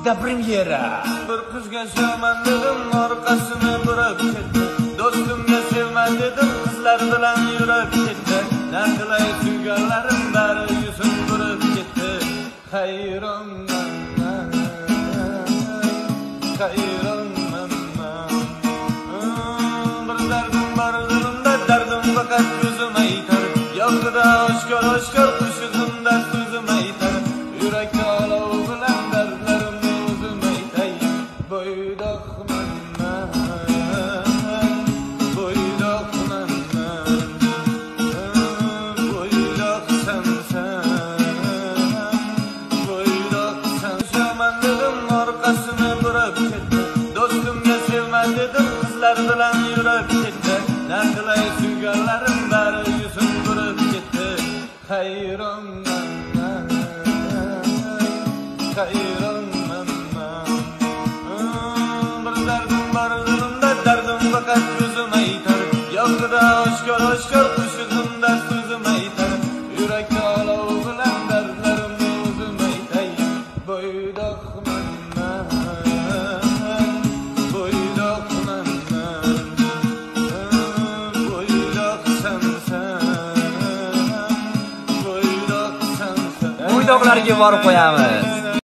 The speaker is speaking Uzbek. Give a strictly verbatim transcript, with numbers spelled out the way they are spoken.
Da premyera. Bir qizga sevman dedim, orqasini burib ketdi. Do'stimga sevman dedim, qizlar bilan yurib ketdi. Naqlay suyganlarim bari yuzim burib ketdi. Hayronman, hayronman. Bir dardim bor dilimda, dardim faqat ko'zim aytar. Yo'qda oshkor oshkor qo'shig'imda so'zim aytar. Yurakda olov bilan dardlarimni o'zim aytay. Bo'ydoqman, bo'ydoqman, bo'ydoqsan sen, bo'ydoqsan. Sevman dedim, orqasini burib ketdi. Do'stimga sevman dedim, qizlar bilan yurib ketdi. Naqlay suyganlarim bari yuzim burib ketdi. Hayronman, hayronman. Bir dardim bor dilimda, dardim faqat ko'zim aytar. Yo'qda oshkor oshkor qo'shig'imda so'zim aytar. Yurakda olov bilan dardlarimni o'zim aytay. Bo'ydoqman, bo'ydoqman, bo'ydoqsan sen, bo'ydoqsan sen. Bo'ydoqlarga borib qo'yamiz.